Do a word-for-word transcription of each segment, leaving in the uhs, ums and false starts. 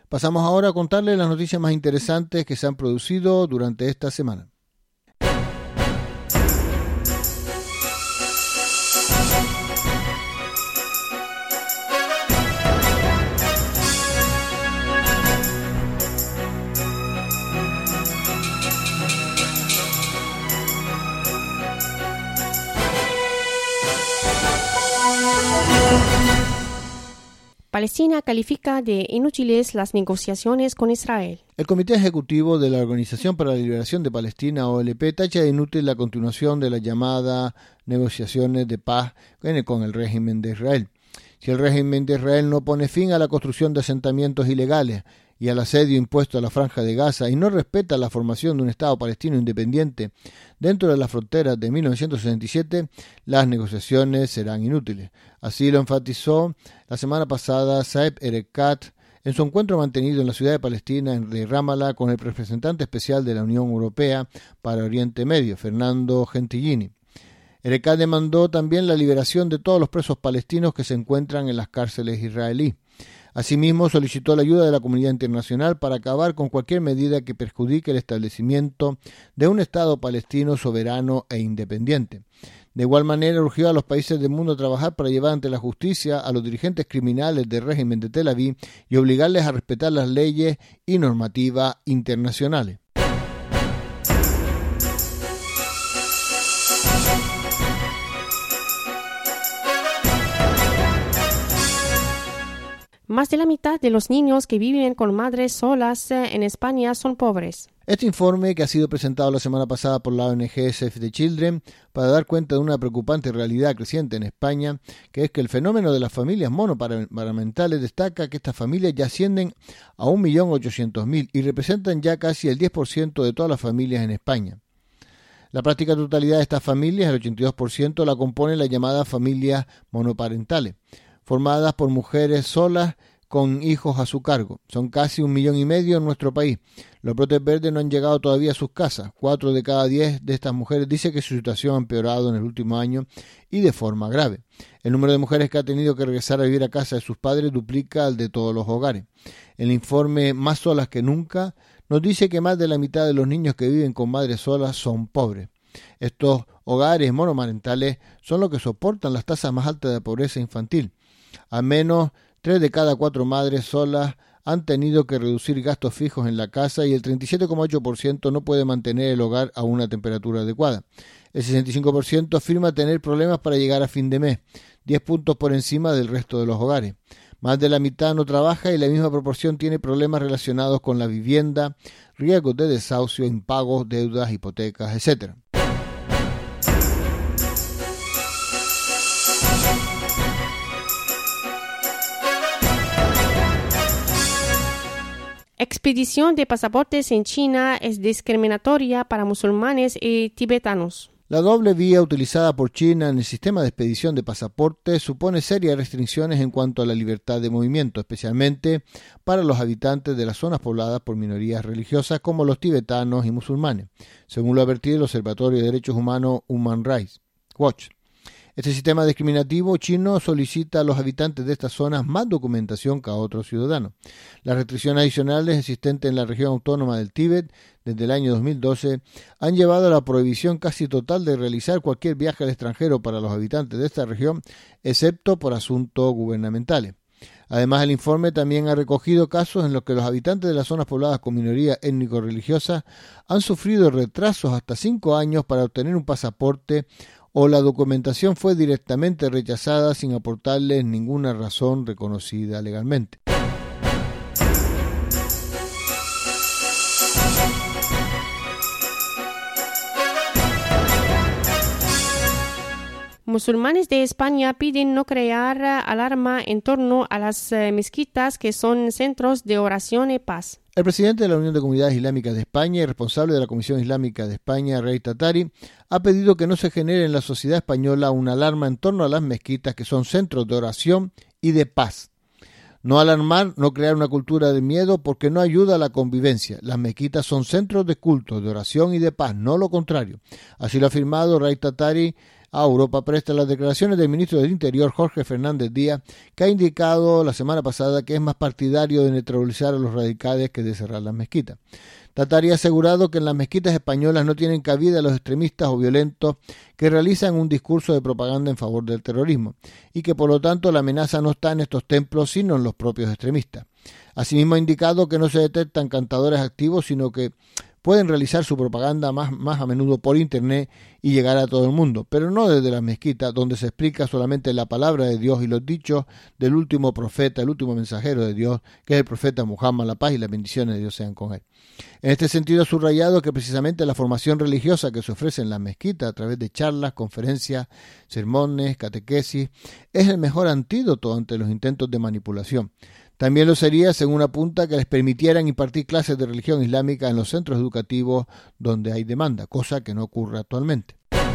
Pasamos ahora a contarles las noticias más interesantes que se han producido durante esta semana. Palestina califica de inútiles las negociaciones con Israel. El Comité Ejecutivo de la Organización para la Liberación de Palestina, O L P, tacha de inútil la continuación de las llamadas negociaciones de paz con el régimen de Israel. Si el régimen de Israel no pone fin a la construcción de asentamientos ilegales y al asedio impuesto a la Franja de Gaza y no respeta la formación de un Estado palestino independiente dentro de las fronteras de mil novecientos sesenta y siete, las negociaciones serán inútiles. Así lo enfatizó la semana pasada Saeb Erekat en su encuentro mantenido en la ciudad de Palestina de Ramallah con el representante especial de la Unión Europea para Oriente Medio, Fernando Gentilini. Erekat demandó también la liberación de todos los presos palestinos que se encuentran en las cárceles israelíes. Asimismo, solicitó la ayuda de la comunidad internacional para acabar con cualquier medida que perjudique el establecimiento de un Estado palestino soberano e independiente. De igual manera, urgió a los países del mundo a trabajar para llevar ante la justicia a los dirigentes criminales del régimen de Tel Aviv y obligarles a respetar las leyes y normativas internacionales. Más de la mitad de los niños que viven con madres solas en España son pobres. Este informe, que ha sido presentado la semana pasada por la O N G Save the Children, para dar cuenta de una preocupante realidad creciente en España, que es que el fenómeno de las familias monoparentales destaca que estas familias ya ascienden a un millón ochocientos mil y representan ya casi el diez por ciento de todas las familias en España. La práctica totalidad de estas familias, el ochenta y dos por ciento, la componen las llamadas familias monoparentales, formadas por mujeres solas con hijos a su cargo. Son casi un millón y medio en nuestro país. Los brotes verdes no han llegado todavía a sus casas. Cuatro de cada diez de estas mujeres dice que su situación ha empeorado en el último año y de forma grave. El número de mujeres que ha tenido que regresar a vivir a casa de sus padres duplica al de todos los hogares. El informe Más solas que nunca nos dice que más de la mitad de los niños que viven con madres solas son pobres. Estos hogares monomarentales son los que soportan las tasas más altas de pobreza infantil. Al menos tres de cada cuatro madres solas han tenido que reducir gastos fijos en la casa y el treinta y siete coma ocho por ciento no puede mantener el hogar a una temperatura adecuada. El sesenta y cinco por ciento afirma tener problemas para llegar a fin de mes, diez puntos por encima del resto de los hogares. Más de la mitad no trabaja y la misma proporción tiene problemas relacionados con la vivienda, riesgos de desahucio, impagos, deudas, hipotecas, etcétera. Expedición de pasaportes en China es discriminatoria para musulmanes y tibetanos. La doble vía utilizada por China en el sistema de expedición de pasaportes supone serias restricciones en cuanto a la libertad de movimiento, especialmente para los habitantes de las zonas pobladas por minorías religiosas como los tibetanos y musulmanes, según lo ha advertido el Observatorio de Derechos Humanos Human Rights Watch. Este sistema discriminativo chino solicita a los habitantes de estas zonas más documentación que a otros ciudadanos. Las restricciones adicionales existentes en la región autónoma del Tíbet desde el año dos mil doce han llevado a la prohibición casi total de realizar cualquier viaje al extranjero para los habitantes de esta región, excepto por asuntos gubernamentales. Además, el informe también ha recogido casos en los que los habitantes de las zonas pobladas con minorías étnico-religiosas han sufrido retrasos hasta cinco años para obtener un pasaporte o la documentación fue directamente rechazada sin aportarles ninguna razón reconocida legalmente. Musulmanes de España piden no crear alarma en torno a las eh, mezquitas que son centros de oración y paz. El presidente de la Unión de Comunidades Islámicas de España y responsable de la Comisión Islámica de España, Rey Tatari, ha pedido que no se genere en la sociedad española una alarma en torno a las mezquitas que son centros de oración y de paz. No alarmar, no crear una cultura de miedo porque no ayuda a la convivencia. Las mezquitas son centros de culto, de oración y de paz, no lo contrario. Así lo ha afirmado Rey Tatari a Europa presta las declaraciones del ministro del Interior, Jorge Fernández Díaz, que ha indicado la semana pasada que es más partidario de neutralizar a los radicales que de cerrar las mezquitas. Tatari ha asegurado que en las mezquitas españolas no tienen cabida los extremistas o violentos que realizan un discurso de propaganda en favor del terrorismo y que por lo tanto la amenaza no está en estos templos sino en los propios extremistas. Asimismo ha indicado que no se detectan cantadores activos sino que pueden realizar su propaganda más, más a menudo por internet y llegar a todo el mundo, pero no desde las mezquitas donde se explica solamente la palabra de Dios y los dichos del último profeta, el último mensajero de Dios, que es el profeta Muhammad, la paz y las bendiciones de Dios sean con él. En este sentido ha subrayado que precisamente la formación religiosa que se ofrece en las mezquitas a través de charlas, conferencias, sermones, catequesis, es el mejor antídoto ante los intentos de manipulación. También lo sería, según apunta, que les permitieran impartir clases de religión islámica en los centros educativos donde hay demanda, cosa que no ocurre actualmente.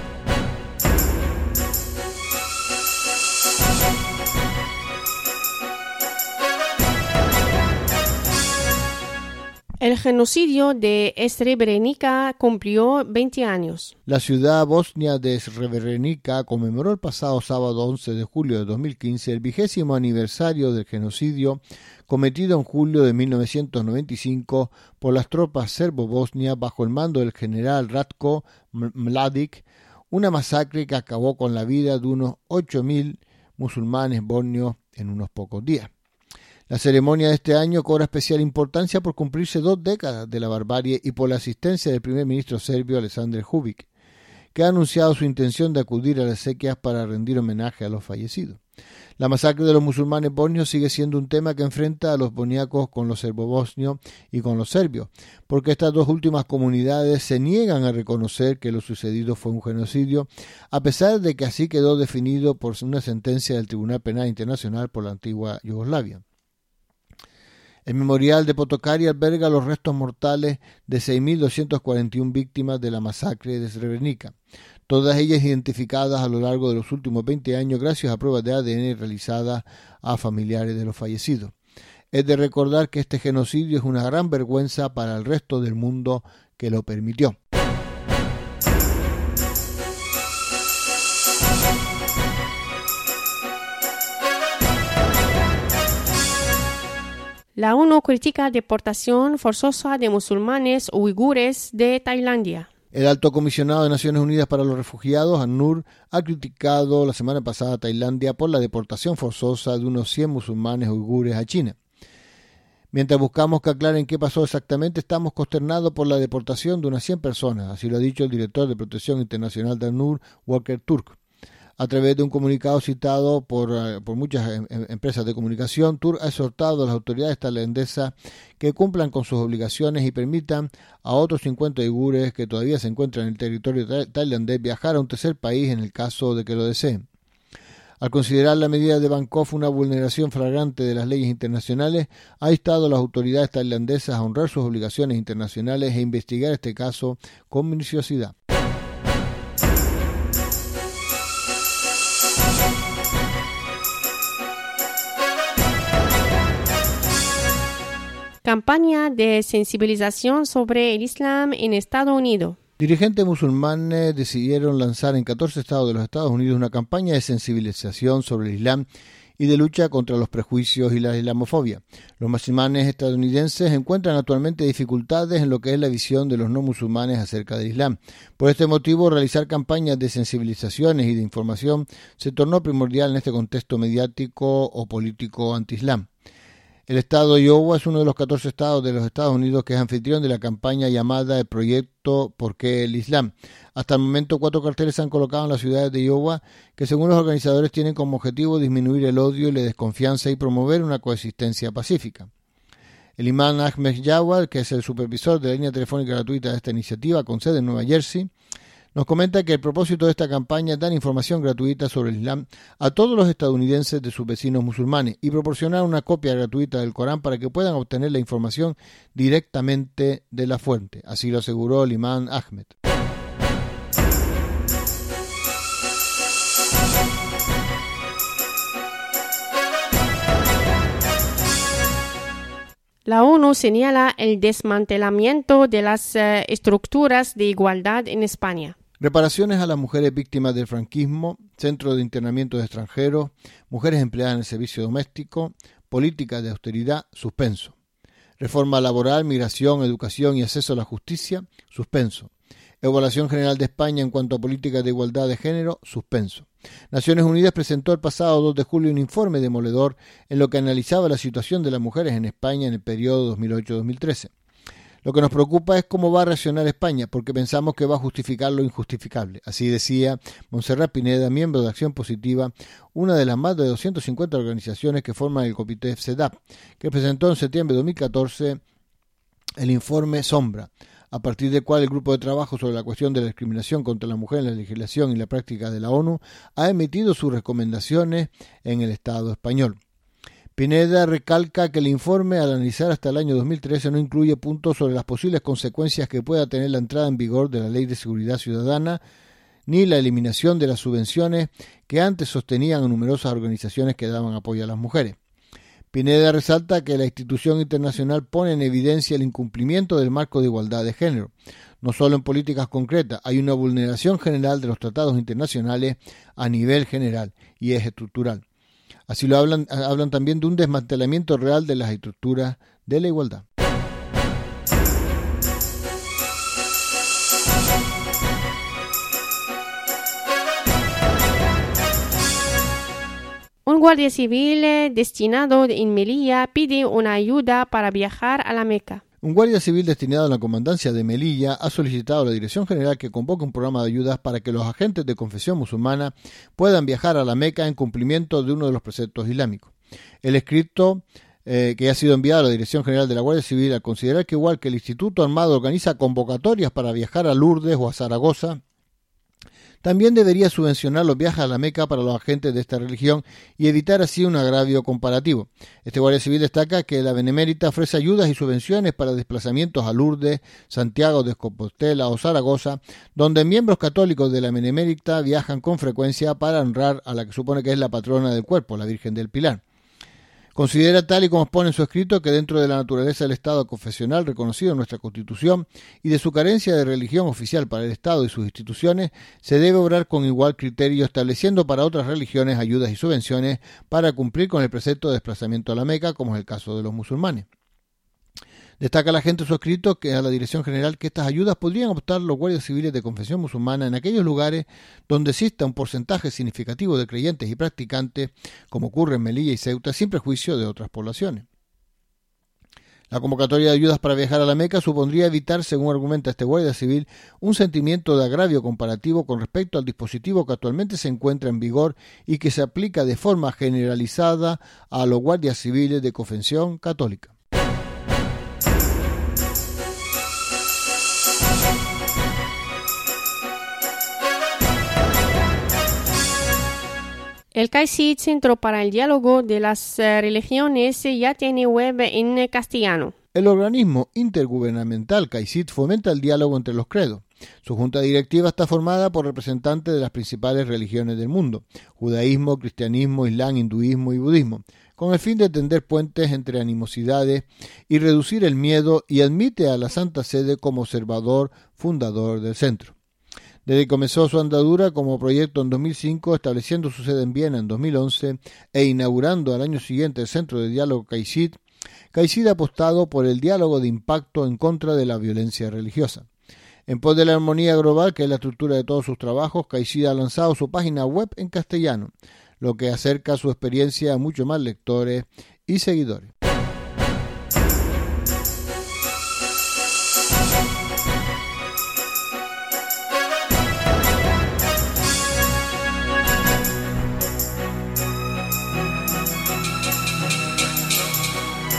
El genocidio de Srebrenica cumplió veinte años. La ciudad bosnia de Srebrenica conmemoró el pasado sábado once de julio de dos mil quince el vigésimo aniversario del genocidio cometido en julio de mil novecientos noventa y cinco por las tropas serbo-bosnias bajo el mando del general Ratko Mladic, una masacre que acabó con la vida de unos ocho mil musulmanes bosnios en unos pocos días. La ceremonia de este año cobra especial importancia por cumplirse dos décadas de la barbarie y por la asistencia del primer ministro serbio Aleksandar Vučić, que ha anunciado su intención de acudir a las exequias para rendir homenaje a los fallecidos. La masacre de los musulmanes bosnios sigue siendo un tema que enfrenta a los bosniacos con los serbobosnios y con los serbios, porque estas dos últimas comunidades se niegan a reconocer que lo sucedido fue un genocidio, a pesar de que así quedó definido por una sentencia del Tribunal Penal Internacional por la antigua Yugoslavia. El memorial de Potocari alberga los restos mortales de seis mil doscientas cuarenta y una víctimas de la masacre de Srebrenica, todas ellas identificadas a lo largo de los últimos veinte años gracias a pruebas de A D N realizadas a familiares de los fallecidos. Es de recordar que este genocidio es una gran vergüenza para el resto del mundo que lo permitió. La ONU critica deportación forzosa de musulmanes uigures de Tailandia. El alto comisionado de Naciones Unidas para los Refugiados, ACNUR, ha criticado la semana pasada a Tailandia por la deportación forzosa de unos cien musulmanes uigures a China. Mientras buscamos que aclaren qué pasó exactamente, estamos consternados por la deportación de unas cien personas, así lo ha dicho el director de Protección Internacional de ACNUR, Volker Turk. A través de un comunicado citado por, por muchas em, empresas de comunicación, Turk ha exhortado a las autoridades tailandesas que cumplan con sus obligaciones y permitan a otros cincuenta uigures que todavía se encuentran en el territorio tailandés viajar a un tercer país en el caso de que lo deseen. Al considerar la medida de Bangkok una vulneración flagrante de las leyes internacionales, ha instado a las autoridades tailandesas a honrar sus obligaciones internacionales e investigar este caso con minuciosidad. Campaña de sensibilización sobre el Islam en Estados Unidos. Dirigentes musulmanes decidieron lanzar en catorce estados de los Estados Unidos una campaña de sensibilización sobre el Islam y de lucha contra los prejuicios y la islamofobia. Los musulmanes estadounidenses encuentran actualmente dificultades en lo que es la visión de los no musulmanes acerca del Islam. Por este motivo, realizar campañas de sensibilizaciones y de información se tornó primordial en este contexto mediático o político anti-islam. El estado de Iowa es uno de los catorce estados de los Estados Unidos que es anfitrión de la campaña llamada el Proyecto ¿Por qué el Islam? Hasta el momento, cuatro carteles se han colocado en las ciudades de Iowa que, según los organizadores, tienen como objetivo disminuir el odio y la desconfianza y promover una coexistencia pacífica. El imán Ahmed Jawad, que es el supervisor de la línea telefónica gratuita de esta iniciativa con sede en Nueva Jersey, nos comenta que el propósito de esta campaña es dar información gratuita sobre el Islam a todos los estadounidenses de sus vecinos musulmanes y proporcionar una copia gratuita del Corán para que puedan obtener la información directamente de la fuente. Así lo aseguró el imán Ahmed. La ONU señala el desmantelamiento de las uh, estructuras de igualdad en España. Reparaciones a las mujeres víctimas del franquismo, centro de internamiento de extranjeros, mujeres empleadas en el servicio doméstico, políticas de austeridad, suspenso. Reforma laboral, migración, educación y acceso a la justicia, suspenso. Evaluación General de España en cuanto a políticas de igualdad de género, suspenso. Naciones Unidas presentó el pasado dos de julio un informe demoledor en lo que analizaba la situación de las mujeres en España en el periodo dos mil ocho a dos mil trece. Lo que nos preocupa es cómo va a reaccionar España, porque pensamos que va a justificar lo injustificable. Así decía Montserrat Pineda, miembro de Acción Positiva, una de las más de doscientas cincuenta organizaciones que forman el Comité C E D A P, que presentó en septiembre de dos mil catorce el informe Sombra, a partir del cual el Grupo de Trabajo sobre la cuestión de la discriminación contra la mujer en la legislación y la práctica de la ONU ha emitido sus recomendaciones en el Estado español. Pineda recalca que el informe, al analizar hasta el año dos mil trece, no incluye puntos sobre las posibles consecuencias que pueda tener la entrada en vigor de la Ley de Seguridad Ciudadana, ni la eliminación de las subvenciones que antes sostenían a numerosas organizaciones que daban apoyo a las mujeres. Pineda resalta que la institución internacional pone en evidencia el incumplimiento del marco de igualdad de género. No solo en políticas concretas, hay una vulneración general de los tratados internacionales a nivel general y es estructural. Así lo hablan, hablan también de un desmantelamiento real de las estructuras de la igualdad. Un guardia civil destinado en Melilla pide una ayuda para viajar a la Meca. Un guardia civil destinado a la comandancia de Melilla ha solicitado a la Dirección General que convoque un programa de ayudas para que los agentes de confesión musulmana puedan viajar a la Meca en cumplimiento de uno de los preceptos islámicos. El escrito eh, que ha sido enviado a la Dirección General de la Guardia Civil, al considerar que igual que el Instituto Armado organiza convocatorias para viajar a Lourdes o a Zaragoza, también debería subvencionar los viajes a la Meca para los agentes de esta religión y evitar así un agravio comparativo. Este guardia civil destaca que la Benemérita ofrece ayudas y subvenciones para desplazamientos a Lourdes, Santiago de Compostela o Zaragoza, donde miembros católicos de la Benemérita viajan con frecuencia para honrar a la que supone que es la patrona del cuerpo, la Virgen del Pilar. Considera, tal y como expone en su escrito, que dentro de la naturaleza del Estado confesional reconocido en nuestra Constitución y de su carencia de religión oficial para el Estado y sus instituciones, se debe obrar con igual criterio, estableciendo para otras religiones ayudas y subvenciones para cumplir con el precepto de desplazamiento a la Meca, como es el caso de los musulmanes. Destaca la gente en su escrito que a la Dirección General que estas ayudas podrían optar los guardias civiles de confesión musulmana en aquellos lugares donde exista un porcentaje significativo de creyentes y practicantes, como ocurre en Melilla y Ceuta, sin prejuicio de otras poblaciones. La convocatoria de ayudas para viajar a la Meca supondría evitar, según argumenta este guardia civil, un sentimiento de agravio comparativo con respecto al dispositivo que actualmente se encuentra en vigor y que se aplica de forma generalizada a los guardias civiles de confesión católica. El CAICID, Centro para el Diálogo de las Religiones, ya tiene web en castellano. El organismo intergubernamental CAICID fomenta el diálogo entre los credos. Su junta directiva está formada por representantes de las principales religiones del mundo: judaísmo, cristianismo, islam, hinduismo y budismo, con el fin de tender puentes entre animosidades y reducir el miedo, y admite a la Santa Sede como observador fundador del centro. Desde que comenzó su andadura como proyecto en dos mil cinco, estableciendo su sede en Viena en dos mil once e inaugurando al año siguiente el Centro de Diálogo CAICID, CAICID ha apostado por el diálogo de impacto en contra de la violencia religiosa. En pos de la armonía global, que es la estructura de todos sus trabajos, CAICID ha lanzado su página web en castellano, lo que acerca su experiencia a muchos más lectores y seguidores.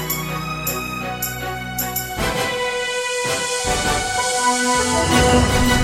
Thank you.